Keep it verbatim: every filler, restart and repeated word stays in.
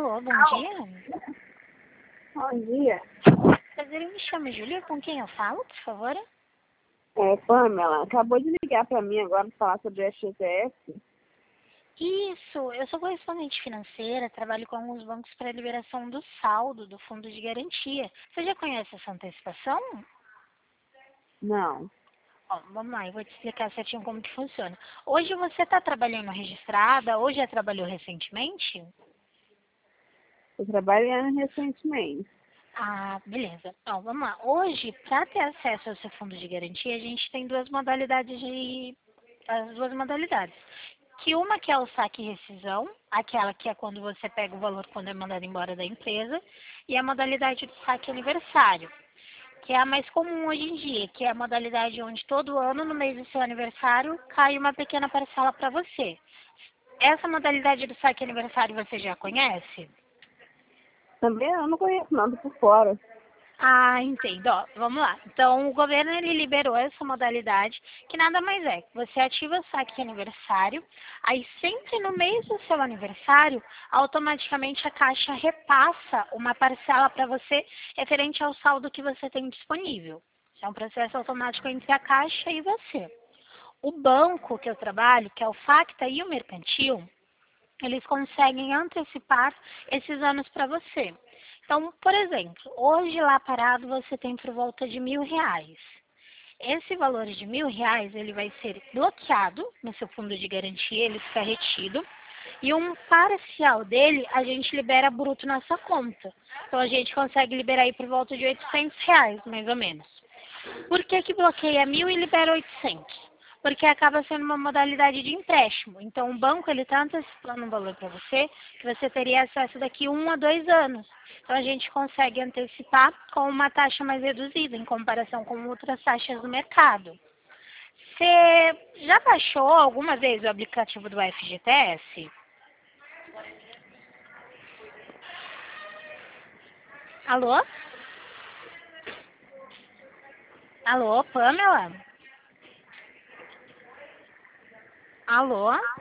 Alô, bom dia. Bom dia. Prazer, eu me chamo Júlia. Com quem eu falo, por favor? É, Pamela, acabou de ligar para mim agora para falar sobre o F G T S. Isso, eu sou correspondente financeira, trabalho com alguns bancos para liberação do saldo do fundo de garantia. Você já conhece essa antecipação? Não, Bom, vamos lá, eu vou te explicar certinho como que funciona. Hoje você está trabalhando registrada, ou já trabalhou recentemente? estou trabalhando recentemente. Ah, beleza. Então, vamos lá. Hoje, para ter acesso ao seu fundo de garantia, a gente tem duas modalidades de... as duas modalidades. Que uma que é o saque e rescisão, aquela que é quando você pega o valor quando é mandado embora da empresa, e a modalidade do saque aniversário, que é a mais comum hoje em dia, que é a modalidade onde todo ano, no mês do seu aniversário, cai uma pequena parcela para você. Essa modalidade do saque aniversário você já conhece? Também eu não conheço nada por fora. Ah, entendo. Ó, vamos lá. Então, o governo ele liberou essa modalidade, que nada mais é. Você ativa o saque aniversário, aí sempre no mês do seu aniversário, automaticamente a Caixa repassa uma parcela para você referente ao saldo que você tem disponível. É um processo automático entre a Caixa e você. O banco que eu trabalho, que é o Facta e o Mercantil, eles conseguem antecipar esses anos para você. Então, por exemplo, hoje lá parado você tem por volta de mil reais. Esse valor de mil reais ele vai ser bloqueado no seu fundo de garantia, ele fica retido. E um parcial dele a gente libera bruto na sua conta. Então a gente consegue liberar aí por volta de oitocentos reais, mais ou menos. Por que que bloqueia mil e libera oitocentos? Porque acaba sendo uma modalidade de empréstimo. Então, o banco ele está antecipando um valor para você, que você teria acesso daqui um a dois anos. Então, a gente consegue antecipar com uma taxa mais reduzida, em comparação com outras taxas do mercado. Você já baixou alguma vez o aplicativo do F G T S? Alô? Alô, Pamela? Alô?